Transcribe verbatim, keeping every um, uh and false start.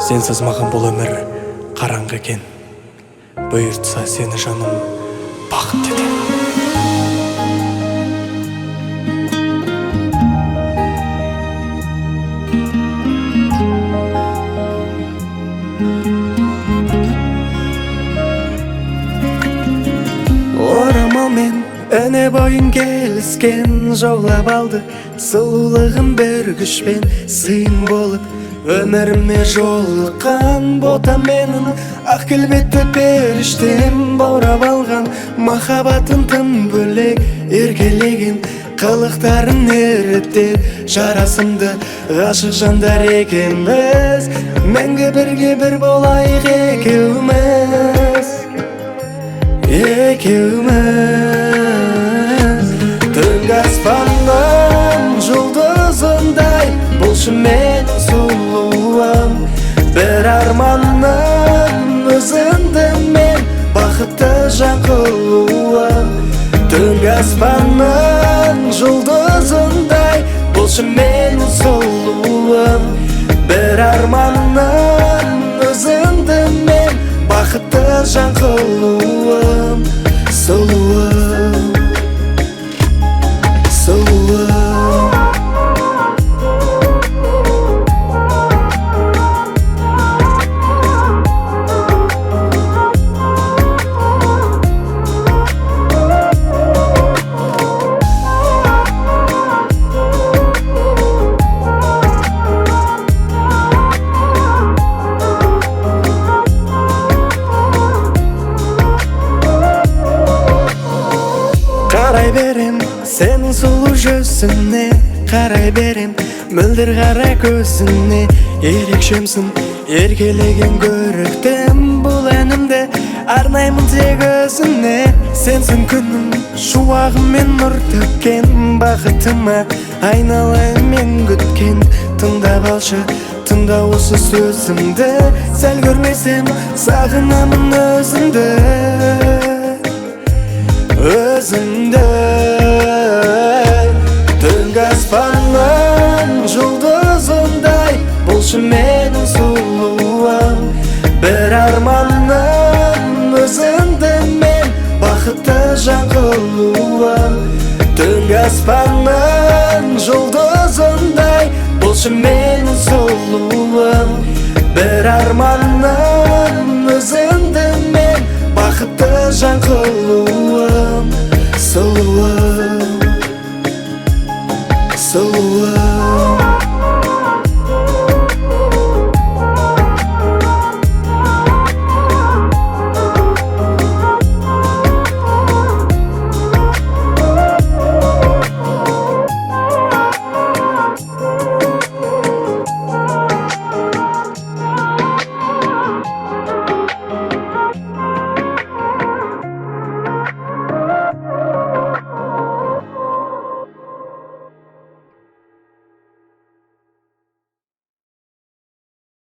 Сенсіз маған бұл өмір қараңғы екен. Бұйыртса сені жаным бақыт етем. Орамалмен өне бойын келіскен жаулап алды. Сұлулығын бір күшпен сыйын болып өміріме жолыққан бота менің ақ келбетті періштем баурап алған. Махаббатын тым бөлек еркелеген қылықтарын ерітер жарасымды ғашық жандар екенбіз. Мәңгі бірге бір болайық екеуміз, екеуміз. Түнгі аспанның жұлдызындай болшы менің сұлуым. Бір арманның өзіңді мен бақытты жан қылуым. Түнгі аспанның жұлдызындай болшы менің сұлуым. Бір арманның өзіңді мен бақытты жан қылуым. Сұлуым, сұлуым. Қарай берем сенің сұлу жүзіне, қарай берем мөлдір қара көзіне. Ерекшемсің, еркелеген көріктім, бұл әнімді арнаймын тек өзіне. Сенсің күнім, шуағым мен нұр төккен, бақытыма айналайын мен күткен. Тыңдап алшы, тыңда осы сөзімді, сәл көрмесем сағынамын өзіңді, өзіңді. Түнгі аспанның жұлдызындай болшы менің сұлуым. Бір арманның өзіңді мен бақытты жан қылуым. Түнгі аспанның жұлдызындай болшы менің сұлуым. Бір арманның өзіңді мен бақытты жан қылуым.